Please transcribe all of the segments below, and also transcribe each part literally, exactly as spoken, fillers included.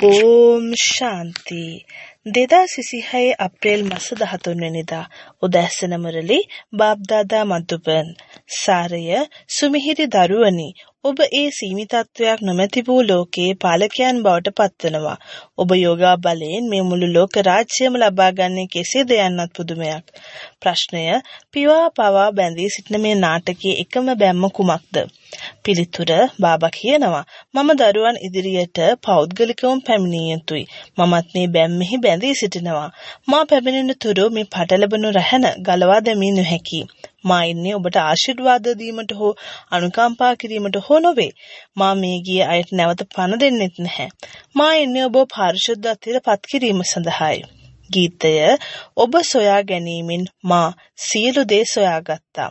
ඕම් ශාන්ති. දෙදාස් විසිහය අප්‍රේල් මාස දහතුන් වෙනිදා උදෑසන මුරලි බාබ්දාදා මදුබන්. සාරය සුමිහිරි දරුවනි, ඔබ ඒ සීමිතත්වයක් නොමැති වූ ලෝකයේ පාලකයන් බවට පත්වනවා. ඔබ යෝගා බලයෙන් මේ මුළු ලෝක රාජ්‍යම ලබා ගන්නේ කෙසේද යන්නත් පුදුමයක්. ප්‍රශ්නය: පිවා පවා බැඳී සිටින මේ නාටකයේ එකම බැම්ම කුමක්ද? පිළිතුර: බාබා කියනවා, මම දරුවන් ඉදිරියට පෞද්ගලිකවම පැමිණිය යුතුයි. මමත් මේ බැම්මෙහි බැඳී සිටිනවා. මා පැමිණෙන තුරු මේ පටලැබුණු රැහැන ගලවා දැමිය නොහැකි. මා ඉන්නේ ඔබට ආශිර්වාද දීමට හෝ අනුකම්පා කිරීමට හෝ නොවේ. මා මේ ගිය අයට නැවත පණ දෙන්නෙත් නැහැ. මා ඉන්නේ ඔබ පාරිශුද්ධත්වයට පත් කිරීම සඳහායි. ගීතය: ඔබ සොයා ගැනීමෙන් මා සියලු දේ සොයාගත්තා.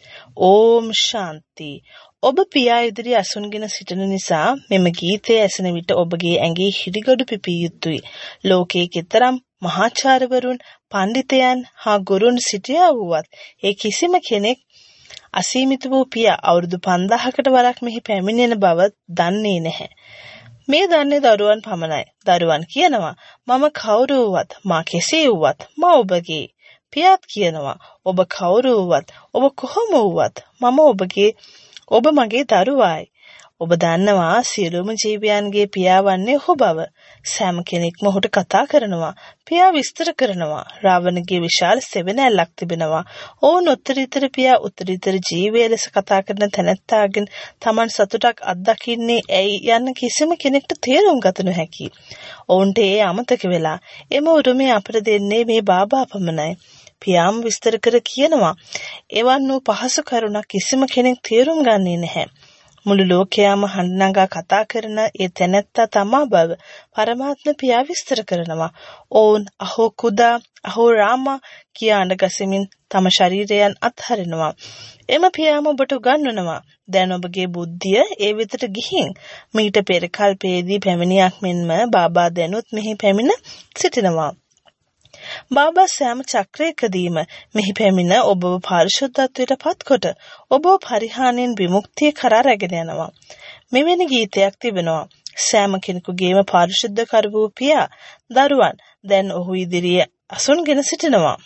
ඕම් ශාන්ති. ඔබ පියා ඉදිරි අසුන්ගෙන සිටින නිසා මෙම ගීතය ඇසෙන විට ඔබගේ ඇඟේ හිරිගඩු පිපිය යුතුයි. ලෝකයේ කෙතරම් මහාචාර්යවරුන්, පඬිතයන් හා ගුරුන් සිටියා වුවත් ඒ කිසිම කෙනෙක් අසීමිත වූ පියා අවුරුදු පන්දාහකට වරක් මෙහි පැමිණෙන බව දන්නේ නැහැ. මේ දන්නේ දරුවන් පමණයි. දරුවන් කියනවා, මම කවුරු වුවත්, මා කෙසේ වුවත් මා ඔබගේ. පියාත් කියනවා, ඔබ කවුරු වුවත්, ඔබ කොහොම වුවත් මම ඔබගේ, ඔබ මගේ දරුවායි. ඔබ දන්නවා සියලුම ජීවයන්ගේ පියා වන්නේ ඔහු බව. සෑම කෙනෙක්ම ඔහුට කතා කරනවා. පියා විස්තර කරනවා. රාවණගේ විශාල සෙවණැල්ලක් තිබෙනවා. ඔවුන් උත්තරීතර පියා උත්තරීතර ජීවය ලෙස කතා කරන තැනැත්තාගෙන් Taman සතුටක් අත්දකින්නේ ඇයි යන්න කිසිම කෙනෙක්ට තේරුම් ගත නොහැකි. ඔවුන්ට ඒ අමතක වෙලා එම උරුමය අපට දෙන්නේ මේ බාබා පමණයි. පියාම විස්තර කර කියනවා, එවන් වූ පහසු කරුණක් කිසිම කෙනෙක් තේරුම් ගන්නේ නැහැ. මුළු ලෝකයාම හඬ නගා කතා කරන ඒ තැනැත්තා තමා බව පරමාත්ම පියා විස්තර කරනවා. ඔවුන් අහෝ කුදා, අහෝ රාමා කියා අඬ ගසමින් තම ශරීරයන් අත්හරිනවා. එම පියාම ඔබට උගන්වනවා, දැන් ඔබගේ බුද්ධිය ඒ වෙතට ගිහින් මීට පෙර කල්පයේදී පැමිණියක් මෙන්ම බාබා දැනුත් මෙහි පැමිණ සිටිනවා. බාබා සෑම චක්‍රයකදීම මෙහි පැමිණ ඔබව පාරිශුද්ධත්වයට පත්කොට ඔබව පරිහානියෙන් විමුක්තිය කරා රැගෙන යනවා. මෙවැනි ගීතයක් තිබෙනවා. සෑම කෙනෙකුගේම පාරිශුද්ධ කර වූ පියා දරුවන් දැන් ඔහු ඉදිරියේ අසුන්ගෙන සිටිනවා.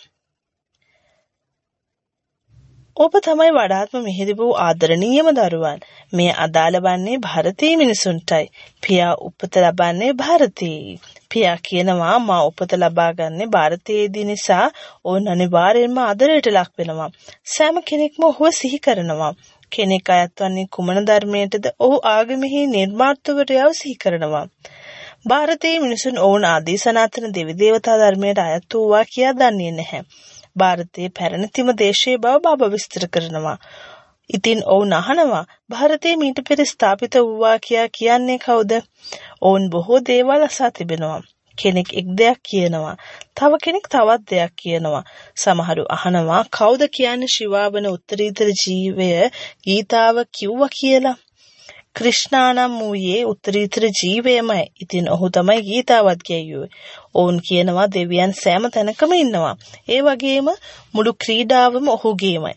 ඔබ තමයි වඩාත්ම මිහිරි වූ ආදරණීයම දරුවන්. මේ අදාළ වන්නේ ಭಾರತೀಯ මිනිසුන්ටයි. පියා උපත ලබන්නේ ಭಾರತೀය. පියා කියනවා, මා උපත ලබා ගන්නේ ಭಾರತೀයදී නිසා ඕන් අනිවාර්යෙන්ම ආදරයට ලක් වෙනවා. සෑම කෙනෙක්ම ඔහුව සිහි කරනවා. කෙනෙක් අයත් වන්නේ කුමන ධර්මයටද ඔහු ආගමෙහි නිර්මාතෘවරයාව සිහි කරනවා. ಭಾರತೀය මිනිසුන් ඔවුන් ආදී සනාතන දෙවි දේවතා ධර්මයට අයත් වූවා කියා දන්නේ නැහැ. ಭಾರತයේ පැරණිතම දේශයේ බව බාබා විස්තර කරනවා. ඉතින් ඔවුන් අහනවා, ಭಾರತයේ මීට පෙර ස්ථාපිත වූවා කියා කියන්නේ කවුද? ඔවුන් බොහෝ දේවල් අසා තිබෙනවා. කෙනෙක් එක් දෙයක් කියනවා, තව කෙනෙක් තවත් දෙයක් කියනවා. සමහරු අහනවා, කවුද කියන්නේ ශිවාවන උත්තරීතර ජීවය ගීතාව කිව්වා කියලා? ක්‍රිෂ්ණානම් වූයේ උත්තරීතර ජීවයමයි. ඉතින් ඔහු තමයි ගීතාවත් ගැයුවේ. ඔවුන් කියනවා දෙවියන් සෑම තැනකම ඉන්නවා. ඒ වගේම මුළු ක්‍රීඩාවම ඔහුගේමයි.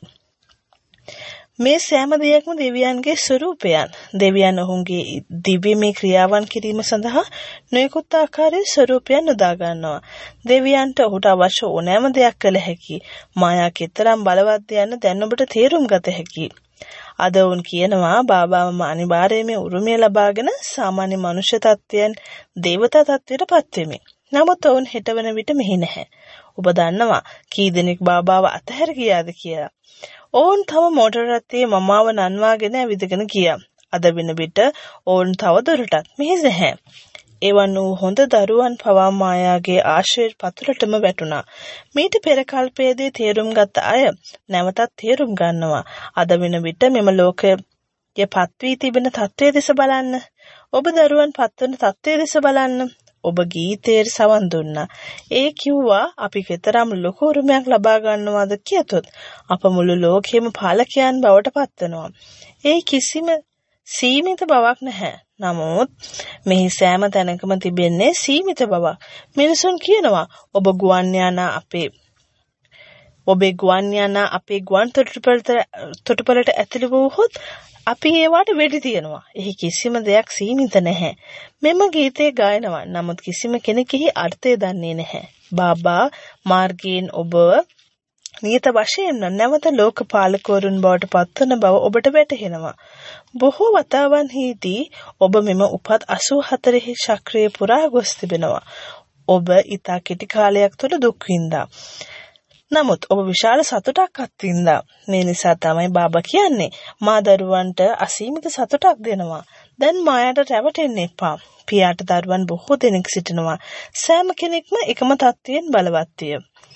මේ සෑම දෙයක්ම දෙවියන්ගේ ස්වරූපයන්. දෙවියන් ඔවුන්ගේ දිව්‍යමය ක්‍රියාවන් කිරීම සඳහා නොයෙකුත් ආකාරයේ ස්වරූපයන් යොදා ගන්නවා. දෙවියන්ට ඔහුට අවශ්‍ය ඕනෑම දෙයක් කළ හැකි. මායා කෙතරම් බලවත්ද යන්න දැන් ඔබට තේරුම් ගත හැකියි. අද ඔවුන් කියනවා, බාබාම අනිවාර්යයෙන්ම උරුමය ලබාගෙන සාමාන්‍ය මනුෂ්‍ය තත්ත්වයන් දේවතා තත්ත්වයට පත් වෙමි. නමුත් ඔවුන් හෙටවන විට මෙහි නැහැ. ඔබ දන්නවා කී දෙනෙක් බාබාව අතහැර ගියාද කියලා? ඔවුන් තම මෝටර රථයේ මමාව නන්වාගෙන ඇවිදගෙන ගියා. අද වෙන විට ඔවුන් තව දුරටත් මෙහි නැහැ. එවන් වූ හොඳ දරුවන් පවා මායාගේ ආශ්‍රය පතුලටම වැටුණා. මීට පෙර කල්පයේදී තේරුම් ගත්ත අය නැවතත් තේරුම් ගන්නවා. අද වෙන විට මෙම ලෝකයේ පත් වී තිබෙන තත්ත්වයේ දෙස බලන්න. ඔබ දරුවන් පත්වන තත්ත්වයේ දෙස බලන්න. ඔබ ගීතයට සවන් දුන්නා. ඒ කිව්වා අපි කෙතරම් ලොකු උරුමයක් ලබා ගන්නවද කියතොත් අප මුළු ලෝකෙම පාලකයන් බවට පත්වනවා. ඒ කිසිම සීමිත බවක් නැහැ. නමුත් මෙහි සෑම තැනකම තිබෙන්නේ සීමිත බවක්. මිනිසුන් කියනවා, ඔබ ගුවන් යානා අපේ ඔබේ ගුවන් යාන අපේ ගුවන් තොටුපළට තොටුපළට ඇතුළු වූහොත් අපි ඒවට වෙඩි තියනවා. එහි කිසිම දෙයක් සීමිත නැහැ. මෙම ගීතය ගායනවා. නමුත් කිසිම කෙනෙකුෙහි අර්ථය දන්නේ නැහැ. බාබා මාර්ගයෙන් ඔබ නියත වශයෙන්ම නැවත ලෝකපාලකවරුන් බවට පත්වන බව ඔබට වැටහෙනවා. බොහෝ වතාවන්හිදී ඔබ මෙම උපත් අසූ හතරෙහි චක්‍රය පුරා ගොස් තිබෙනවා. ඔබ ඊතා කෙටි කාලයක් තුළ දුක් විඳා. නමුත් ඔබ විශාල සතුටක් අත්විඳා. මේ නිසා තමයි බාබා කියන්නේ මා දරුවන්ට අසීමිත සතුටක් දෙනවා. දැන් මායාට රැවටෙන්න එපා. පියාට දරුවන් බොහෝ දෙනෙක් සිටිනවා. සෑම කෙනෙක්ම එකම තත්වයෙන් බලවත්ය.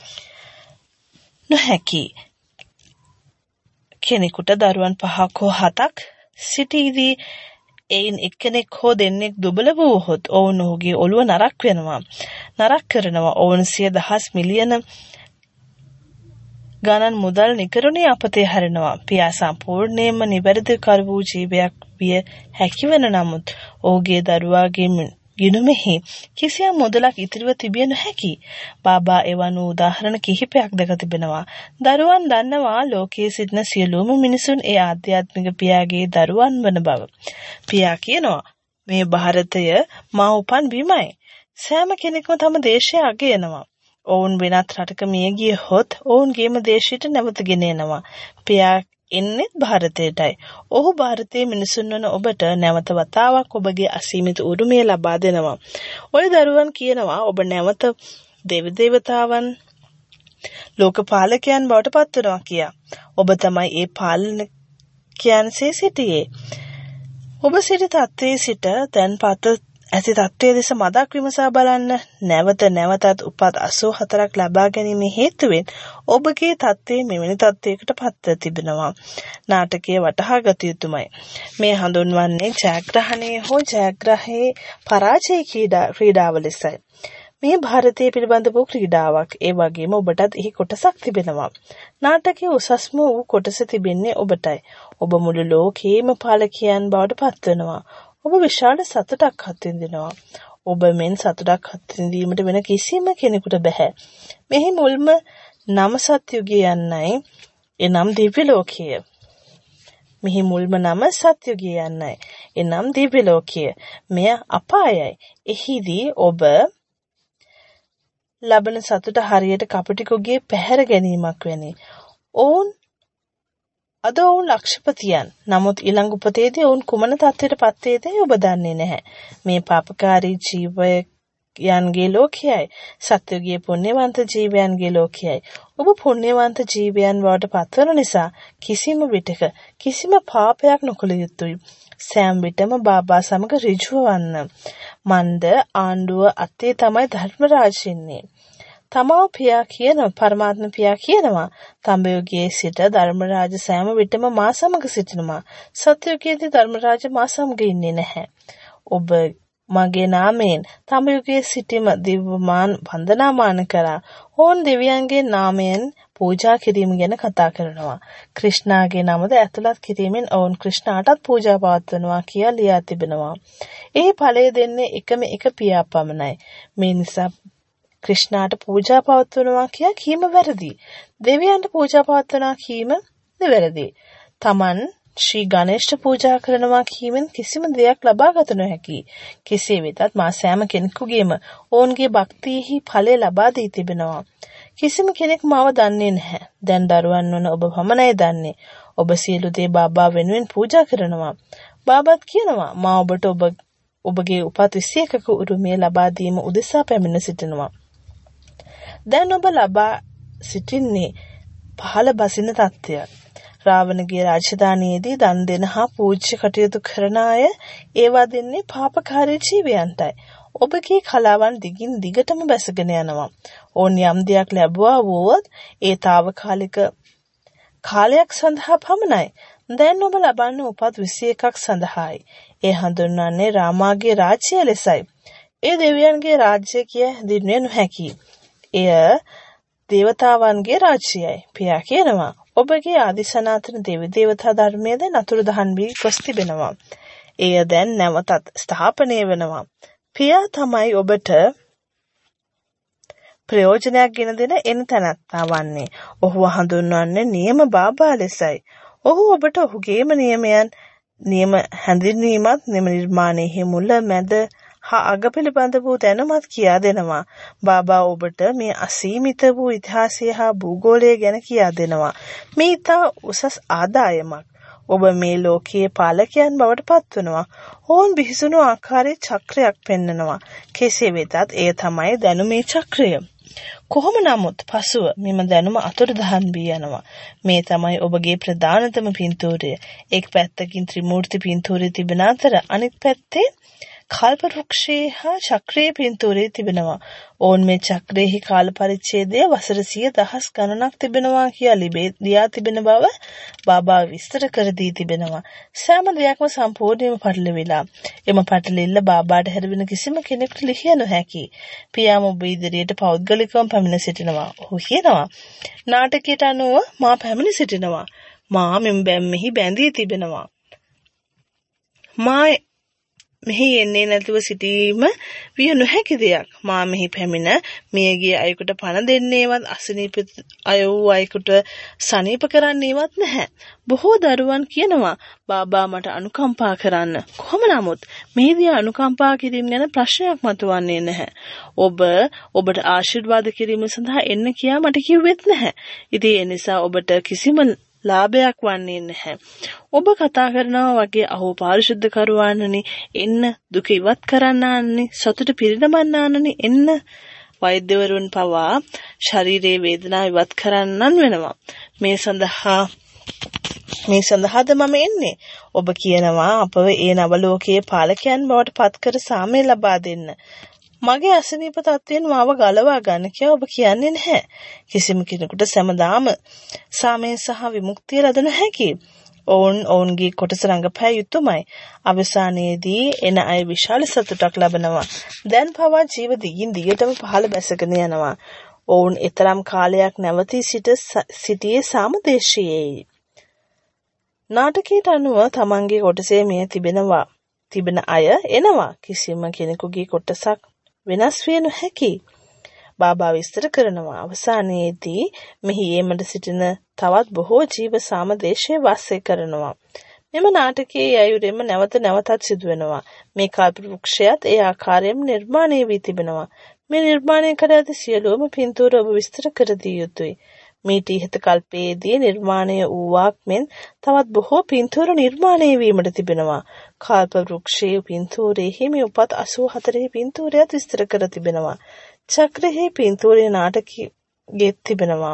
නොහැකි කෙනෙකුට දරුවන් පහක් හෝ හතක් සිටීදී එයින් එක්කෙනෙක් හෝ දෙන්නෙක් දුබල වූහොත් ඔවුන් ඔහුගේ ඔළුව නරක් වෙනවා. නරක් කරනවා. ඔවුන් සිය දහස් මිලියන ගණන් මුදල් නිකරුණේ අපතේ හැරෙනවා. පියා සම්පූර්ණයෙන්ම නිවැරදි කර වූ ජීවයක් විය හැකිවන නමුත් ඔහුගේ දරුවාගේ ගිණුමෙහි කිසියම් මුදලක් ඉතිරිව තිබිය නොහැකි. බාබා එවන් වූ උදාහරණ කිහිපයක් දැක තිබෙනවා. දරුවන් දන්නවා ලෝකයේ සිටින සියලුම මිනිසුන් ඒ ආධ්‍යාත්මික පියාගේ දරුවන් වන බව. පියා කියනවා මේ ಭಾರತය මා උපන් බිමයි. සෑම කෙනෙක්ම තම දේශය අගයනවා. ඔවුන් වෙනත් රටක මිය ගියහොත් ඔවුන්ගේම දේශයට නැවත ගෙන එනවා. පියා එන්නේ ಭಾರತයටයි. ඔහු ಭಾರತයේ මිනිසුන් වන ඔබට නැවත වතාවක් ඔබගේ අසීමිත උරුමය ලබා දෙනවා. ඔය දරුවන් කියනවා ඔබ නැවත දෙවි දේවතාවන් ලෝකපාලකයන් බවට පත් වෙනවා කියා. ඔබ තමයි ඒ පාලකයන්සේ සිටියේ. ඔබ සිටි තත්ත්වයේ සිට දැන් පත ඇති තත්ත්වයේ දෙස මදක් විමසා බලන්න. නැවත නැවතත් උපත් අසූ හතරක් ලබා ගැනීම හේතුවෙන් ඔබගේ තත්ත්වයේ මෙවැනි තත්ත්වයකට පත්ව තිබෙනවා. නාටකයේ වටහා ගත යුතුමයි. මේ හඳුන්වන්නේ ජයග්‍රහණය හෝ ජයග්‍රහයේ පරාජය ක්‍රීඩාව ලෙසයි. මේ ಭಾರತයේ පිළිබඳ වූ ක්‍රීඩාවක්. ඒ වගේම ඔබටත් එහි කොටසක් තිබෙනවා. නාටකයේ උසස්ම වූ කොටස තිබෙන්නේ ඔබටයි. ඔබ මුළු ලෝකයේම පාලකයන් බවට පත්වෙනවා. ඔබ විශාල සතුටක් අත්විඳිනවා. ඔබ මෙන් සතුටක් අත්විඳීමට වෙන කිසිම කෙනෙකුට බෑ. මෙහි මුල්ම නම සත්‍යුගය යන්නයි. එනම් දිව්‍ය ලෝකය. මෙහි මුල්ම නම සත්‍යුගය යන්නයි. එනම් දිව්‍ය ලෝකය. මෙය අපායයි. එහිදී ඔබ ලබන සතුට හරියට කපටිකුගේ පැහැර ගැනීමක් වැනි. ඔවුන් අද ඔවුන් ලක්ෂපතියන්. නමුත් ඊළඟ උපතේදී ඔවුන් කුමන තත්ත්වයට පත් වේදයි ඔබ දන්නේ නැහැ. මේ පාපකාරී ජීවයන්ගේ ලෝකයයි. සත්‍යයේ පුණ්‍යවන්ත ජීවයන්ගේ ලෝකයයි. ඔබ පුණ්‍යවන්ත ජීවයන් බවට පත්වන නිසා කිසිම විටක කිසිම පාපයක් නොකළ යුතුයි. සෑම විටම බාබා සමග ඍජුව වන්න. මන්ද ආණ්ඩුව අතේ තමයි ධර්ම රාජ්‍යන්නේ. තමව පියා කියන පරමාත්ම පියා කියනවා තඹයෝගයේ සිට ධර්මරාජ සෑම විටම මා සමග සිටිනවා. සත්‍යයේදී ධර්මරාජ මා සමග ඉන්නේ නැහැ. ඔබ මගේ නාමයෙන් තඹයෝගයේ සිටීම දිව්‍යමාන වන්දනාමාන කරා. ඕන් දෙවියන්ගේ නාමයෙන් පූජා කිරීම ගැන කතා කරනවා. ක්‍රිෂ්ණාගේ නමද ඇතුළත් කිරීමෙන් ඔවුන් ක්‍රිෂ්ණාටත් පූජා පවත්වනවා කියලා ලියා තිබෙනවා. ඒ ඵලය දෙන්නේ එකම එක පියා පමණයි. මේ නිසා ක්‍රිෂ්ණාට පූජා පවත්වනවා කියා කීම වැරදි. දෙවියන්ට පූජා පවත්වනවා කීම නිවැරදි. තමන් ශ්‍රී ගණේෂ්ට පූජා කරනවා කීමෙන් කිසිම දෙයක් ලබා ගත නොහැකි. කෙසේ වෙතත් මා සෑම කෙනෙකුගේම ඔවුන්ගේ භක්තියෙහි ඵලය ලබා දී තිබෙනවා. කිසිම කෙනෙක් මාව දන්නේ නැහැ. දැන් දරුවන් වන ඔබ පමණයි දන්නේ. ඔබ සියලු දේ බාබා වෙනුවෙන් පූජා කරනවා. බාබාත් කියනවා මා ඔබට ඔබ ඔබගේ උපත් විසි එකක උරුමය ලබා දීම උදෙසා පැමිණ සිටිනවා. දැන් ඔබ ලබා සිටින්නේ පහළ බසින තත්ත්වය. රාවණගේ රාජධානියේදී දන් දෙන හා පූජ්‍ය කටයුතු කරන අය ඒවා දෙන්නේ පාපකාරී ජීවයන්ටයි. ඔබගේ කලාවන් දිගින් දිගටම බැසගෙන යනවා. ඕන් යම් දෙයක් ලැබුවා වුවොත් ඒ తాවකාලික කාලයක් සඳහා පමණයි. දැන් ඔබ ලබන්නේ උපත් විසි එකක් සඳහායි. ඒ හඳුන්වන්නේ රාමාගේ රාජ්‍යය ලෙසයි. ඒ දෙවියන්ගේ රාජ්‍ය කිය හැඳින්විය නොහැකි. එය දේවතාවන්ගේ රාජ්‍යයයි. පියා කියනවා ඔබගේ ආදි සනාතන දෙවි දේවතා ධර්මයේද නතුරුදහන් වී ගොස් තිබෙනවා. එය දැන් නැවතත් ස්ථාපනය වෙනවා. පියා තමයි ඔබට ප්‍රයෝජනයක් ගෙන දෙන එන තැනැත්තා වන්නේ. ඔහුව හඳුන්වන්නේ නියම බාබා ලෙසයි. ඔහු ඔබට ඔහුගේම නියමයන් නියම හැඳින්වීමත් නියම නිර්මාණයෙහි මුල මැද හා අග පිළිබඳ වූ දැනුමත් කියා දෙනවා. බාබා ඔබට මේ අසීමිත වූ ඉතිහාසය හා භූගෝලය ගැන කියා දෙනවා. මේ ඉතා උසස් ආදායමක්. ඔබ මේ ලෝකයේ පාලකයන් බවට පත්වනවා. ඔවුන් බිහිසුණු ආකාරයේ චක්‍රයක් පෙන්වනවා. කෙසේ වෙතත් එය තමයි දැනුමේ චක්‍රය. කොහොම නමුත් පසුව මෙම දැනුම අතුරුදහන් වී යනවා. මේ තමයි ඔබගේ ප්‍රධානතම පින්තූරය. එක් පැත්තකින් ත්‍රිමූර්ති පින්තූරය තිබෙන අතර අනෙක් පැත්තේ කල්ප වෘක්ෂයේ හා චක්‍රයේ පින්තූරය තිබෙනවා. ඔවුන් මේ චක්‍රයේහි කාල පරිච්ඡේදය වසර සිය දහස් ගණනක් තිබෙනවා කියලා ලියා තිබෙන බව බාබා විස්තර කර දී තිබෙනවා. සෑම දෙයක්ම සම්පූර්ණයෙන්ම පටලවිලා. එම පටලෙල්ල බාබාට හැරෙන කිසිම කෙනෙකුට ලිහිය නොහැකි. පියාම ඔබ ඉදිරියට පෞද්ගලිකවම පැමිණ සිටිනවා. ඔහු කියනවා නාටකයට අනුව මා පැමිණ සිටිනවා. මා මෙම් බැම්මෙහි බැඳී තිබෙනවා. මා මෙහි එන්නේ නැතුව සිටීම විය නොහැකි දෙයක්. මා මෙහි පැමිණ මියගිය අයෙකුට පණ දෙන්නේවත් අසනීප අය වූ අයෙකුට සනීප කරන්නේවත් නැහැ. බොහෝ දරුවන් කියනවා බාබා මට අනුකම්පා කරන්න. කොහොම නමුත් මෙහිදී අනුකම්පා කිරීම ගැන ප්‍රශ්නයක් මතුවන්නේ නැහැ. ඔබ ඔබට ආශිර්වාද කිරීම සඳහා එන්න කියා මට කිව්වෙත් නැහැ. ඉතින් ඒ නිසා ඔබට කිසිම ලාභයක් වන්නේ නැහැ. ඔබ කතා කරනවා වගේ අහෝ පාරිශුද්ධ කරවන්නනි එන්න, දුක ඉවත් කරන්නන්නනි, සතුට පිරිනමන්නන්නනි එන්න. වෛද්‍යවරුන් පවා ශරීරයේ වේදනාව ඉවත් කරන්නන් වෙනවා. මේ සඳහා මේ සඳහාද මම එන්නේ. ඔබ කියනවා අපව ඒ නවලෝකයේ පාලකයන් බවට පත් කර සාමය ලබා දෙන්න. මගේ අසනීප තත්ත්වයෙන් මාව ගලවා ගන්න කියලා ඔබ කියන්නේ නැහැ. කිසිම කෙනෙකුට සෑමදාම සාමය සහ විමුක්තිය ලැබ නොහැකි. ඔවුන් ඔවුන්ගේ කොටස රඟපෑ යුතුමයි. අවසානයේදී එන අය විශාල සතුටක් ලබනවා. දැන් පවා ජීව දිගින් දිගටම පහළ බැසගෙන යනවා. ඔවුන් ඊතරම් කාලයක් නැවතී සිට සිටියේ සාමදේශයේ. නාටකයට අනුව තමන්ගේ කොටසේ මේ තිබෙනවා. තිබෙන අය එනවා. කිසිම කෙනෙකුගේ කොටසක් වෙනස් විය නොහැකි. බාබා විස්තර කරනවා අවසානයේදී මෙහි යෙමට සිටින තවත් බොහෝ ජීව සාමදේශයේ වාසය කරනවා. මෙම නාටකයේ අයුරෙම නැවත නැවතත් සිදුවෙනවා. මේ කල්ප වෘක්ෂයත් ඒ ආකාරයෙන්ම නිර්මාණය වී තිබෙනවා. මේ නිර්මාණය කර ඇති සියලුම පින්තූර ඔබ විස්තර කර දිය යුතුයි. මීට ඉහත කල්පයේදී නිර්මාණය වූවක් මෙන් තවත් බොහෝ පින්තූර නිර්මාණය වීමට තිබෙනවා. කල්ප වෘක්ෂයේ පින්තූරයෙහි මේ උපත් අසූ හතරෙහි පින්තූරයත් විස්තර කර තිබෙනවා. චක්‍රෙහි පින්තූරයේ නාටකයේ තිබෙනවා.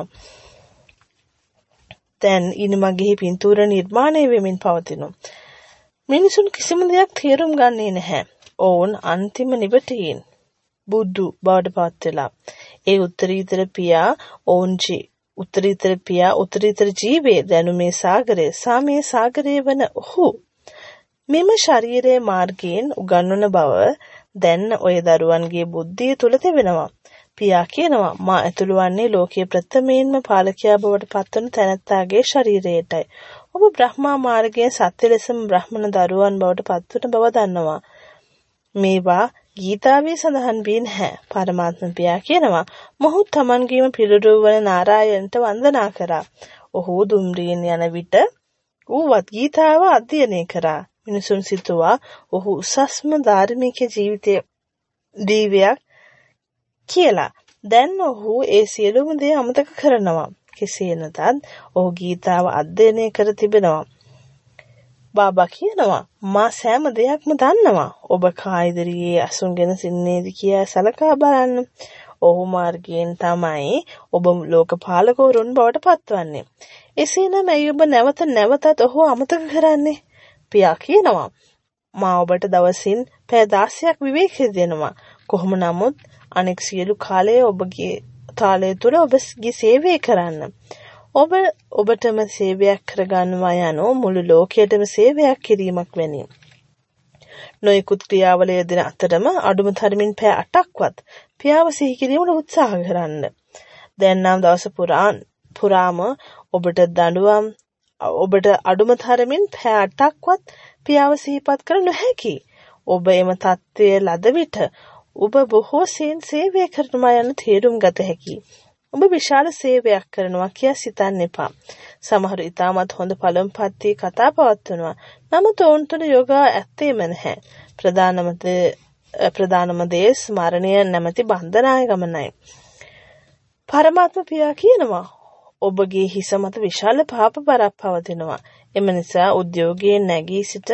දැන් ඉනිමගෙහි පින්තූර නිර්මාණය වෙමින් පවතිනවා. මිනිසුන් කිසිම දෙයක් තේරුම් ගන්නේ නැහැ. ඔවුන් අන්තිම නිවටයෙන් බුදු බවට පත් වෙලා. ඒ උත්තරීතර පියා ඔවුන්චි උත්තරීතර පියා උත්තරීතර ජීවේ දැනුමේ සාගරය සාමයේ සාගරය වන ඔහු මෙම ශරීරයේ මාර්ගයෙන් උගන්වන බව දැන් ඔය දරුවන්ගේ බුද්ධිය තුල තිබෙනවා. පියා කියනවා මා ඇතුළු වන්නේ ලෝකයේ ප්‍රථමයෙන්ම පාලකයා බවට පත්වන තැනැත්තාගේ ශරීරයටයි. ඔබ බ්‍රහ්මා මාර්ගයේ සත්‍ය ලෙසම බ්‍රහ්මණ දරුවන් බවට පත්වන බව දන්නවා. මේවා ගීතාවේ සඳහන් වී නැහැ. පරමාත්ම පියා කියනවා මොහු තමන්ගේම පිළිරුව වන නාරායන්ට වන්දනා කරා. ඔහු දුම්රියෙන් යන විට ඌවත් ගීතාව අධ්‍යයනය කරා. මිනිසුන් සිතුවා ඔහු උසස්ම ධාර්මික ජීවිතය දීවයක් කියලා. දැන් ඔහු ඒ සියලුම දේ අමතක කරනවා. කෙසේ නැතත් ඔහු ගීතාව අධ්‍යයනය කර තිබෙනවා. බාබා කියනවා මා සෑම දෙයක්ම දන්නවා. ඔබ කා ඉදිරියේ අසුන්ගෙන සින්නේද කියා සලකා බලන්න. ඔහු මාර්ගයෙන් තමයි ඔබ ලෝකපාලකවරුන් බවට පත්වන්නේ. එසේනම් ඇයි ඔබ නැවත නැවතත් ඔහු අමතක කරන්නේ? පියා කියනවා මා ඔබට දවසින් පැය දාසයක් විවේකී දෙනවා. කොහොම නමුත් අනෙක් සියලු කාලය ඔබගේ තාලය තුළ ඔබගේ සේවය කරන්න. ඔබ ඔබටම සේවයක් කරගන්නවා යනෝ මුළු ලෝකයටම සේවයක් කිරීමක් වැනි. නොයෙකුත් ක්‍රියාවල යෙදෙන අතරම අඩුම තරමින් පැය අටක්වත් පියාව සිහි කිරීමට උත්සාහ කරන්න. දැන් නම් දවස පුරාන් පුරාම ඔබට දඬුවම් ඔබට අඩුම තරමින් පැය අටක්වත් පියාව සිහිපත් කර නොහැකි. ඔබ එම தත්ත්වය ලද විට ඔබ බොහෝ සෙයින් සේවය කරනවා යන තේරුම් ගත හැකියි. ඔබ විශාල සේවයක් කරනවා කියා සිතන්න එපා. සමහර ඉතාමත් හොඳ පළමුපත්ති කතා පවත්වනවා. නමුත් ඔවුන් තුළ යෝගා ඇත්තේම නැහැ. ප්‍රධානම ප්‍රධානම දේ ස්මරණය නැමැති බන්ධනාය ගමනයි. පරමාත්ම පියා කියනවා ඔබගේ හිස මත විශාල පාප බරක් පවතිනවා. එම නිසා උද්‍යෝගයේ නැගී සිට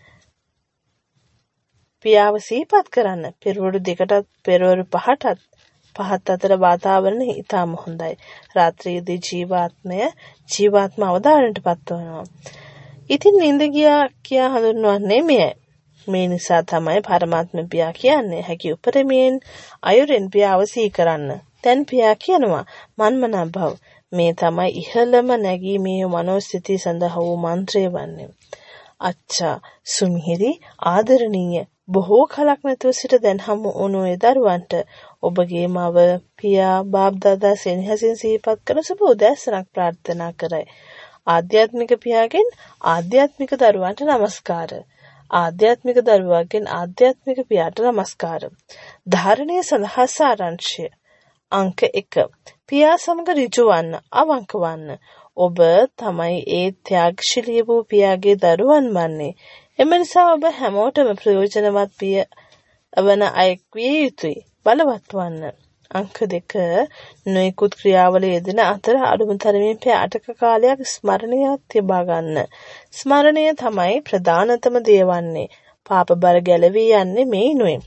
පියාව සිහිපත් කරන්න. පෙරවරු දෙකටත් පෙරවරු පහටත් පහත් අතර වාතාවරණය ඉතාම හොඳයි. රාත්‍රියේදී ජීවාත්මය ජීවාත්ම අවධානයට පත්වනවා. ඉතින් නිින්ද ගියා කියා හඳුන්වන්නේ මෙයයි. මේ නිසා තමයි පරමාත්ම පියා කියන්නේ හැකි උපරිමයෙන් අයුරෙන් පියාව සිහි කරන්න. දැන් පියා කියනවා මන්මනා භව. මේ තමයි ඉහළම නැගීමේ මනෝස්ථිතිය සඳහා වූ මන්ත්‍රය වන්නේ. අච්චා සුමිහිරි ආදරණීය බොහෝ කලක් නැතුව සිට දැන් හමු වුණු ඒ දරුවන්ට ඔබගේ මව පියා බාප්දාදා සෙනෙහසින් සිහිපත් කර සුබ උදෑසනක් ප්‍රාර්ථනා කරයි. ආධ්‍යාත්මික පියාගෙන් ආධ්‍යාත්මික දරුවන්ට නමස්කාර. ආධ්‍යාත්මික දරුවාගෙන් ආධ්‍යාත්මික පියාට නමස්කාර. ධාරණය සඳහා සාරාංශය අංක එක. පියා සමග ඍජු වන්න, අවංක වන්න. ඔබ තමයි ඒ ත්‍යාගශීලී වූ පියාගේ දරුවන් වන්නේ. එම නිසා ඔබ හැමෝටම ප්‍රයෝජනවත් පිය වන අයෙක් විය යුතුයි. බලවත් වන්න. අංක දෙක. නොයෙකුත් ක්‍රියාවල යෙදෙන අතර අඩුම තරමින් පැය අටක කාලයක් ස්මරණය තිබා ගන්න. ස්මරණය තමයි ප්‍රධානතම දේ වන්නේ. පාප බර ගැලවී යන්නේ මේනුයි.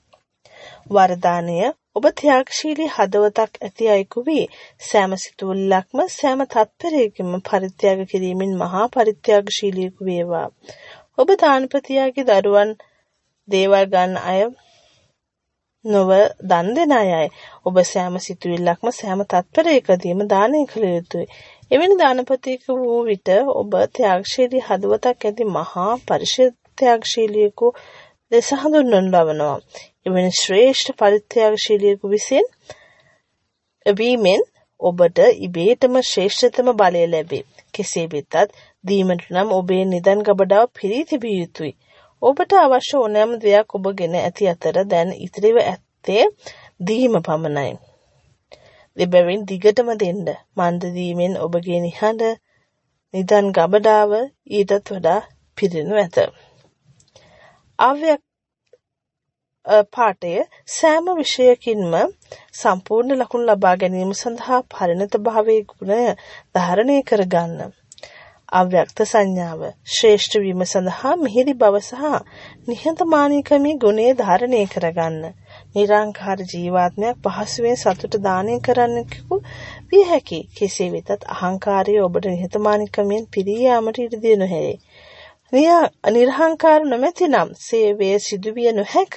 වරදානය ඔබ ත්‍යාගශීලී හදවතක් ඇති අයෙකු වී සෑම සිතුවිල්ලක්ම සෑම තත්පරයකින්ම පරිත්‍යාග කිරීමෙන් මහා පරිත්‍යාගශීලීකු වේවා. ඔබ දානපතියාගේ දරුවන් දේවල් ගන්න අය නොව දන් දෙන අයයි. ඔබ සෑම සිතුවිල්ලක්ම සෑම තත්පරයකදීම දානය කළ යුතුයි. එවැනි දානපතියෙක වූ විට ඔබ ත්‍යාගශීලී හදවතක් ඇති මහා පරිත්‍යාගශීලියෙකු ලෙස හඳුන්වනු ලබනවා. එවැනි ශ්‍රේෂ්ඨ පරිත්‍යාගශීලියෙකු විසින් වීමෙන් ඔබට ඉබේටම ශ්‍රේෂ්ඨතම බලය ලැබේ. කෙසේ වෙතත් දීමට නම් ඔබේ නිදන් ගබඩාව පිරී තිබිය යුතුයි. ඔබට අවශ්‍ය ඕනෑම දෙයක් ඔබ ගෙන ඇති අතර දැන් ඉතිරිව ඇත්තේ දීම පමණයි. දෙබැවින් දිගටම දෙන්න. මන්ද දීමෙන් ඔබගේ නිහඬ නිදන් ගබඩාව ඊටත් වඩා පිරෙනු ඇත. අව්‍යක් පාඨය සෑම විෂයකින්ම සම්පූර්ණ ලකුණු ලබා ගැනීම සඳහා පරිණත භාවයේ ගුණය ධාරණය කරගන්න. අව්‍යක්ත සංඥාව ශ්‍රේෂ්ඨ වීම සඳහා මිහිරි බව සහ නිහතමානීකමේ ගුණය ධාරණය කරගන්න. නිරංකාර ජීවාත්මයක් පහසුවෙන් සතුට දානය කරන්නෙකු විය හැකි. කෙසේ වෙතත් අහංකාරය ඔබට නිහතමානීකමෙන් පිරී යාමට ඉඩ දිය නොහැරේ. නිර්හංකාර නොමැති නම් සේවය සිදුවිය නොහැක.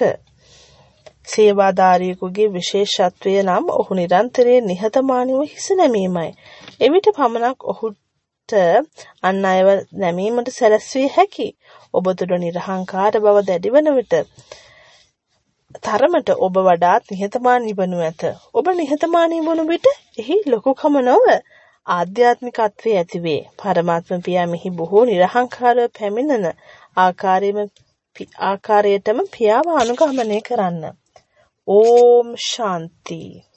සේවාදාරියෙකුගේ විශේෂත්වය නම් ඔහු නිරන්තරයෙන් නිහතමානීව හිස නැමීමයි. එවිට පමණක් ඔහුට අන් අයව නැමීමට සැලැස්විය හැකි. ඔබ තුළ නිර්හංකාර බව දැඩිවන විට තරමට ඔබ වඩාත් නිහතමානී වනු ඇත. ඔබ නිහතමානී වනු විට එහි ලොකුකම නොව ආධ්‍යාත්මිකත්වයේ ඇතිවේ. පරමාත්ම පියා මෙහි බොහෝ නිර්හංකාරව පැමිණෙන ආකාරයේම ආකාරයටම පියාව අනුගමනය කරන්න. ඕම් ශාන්ති.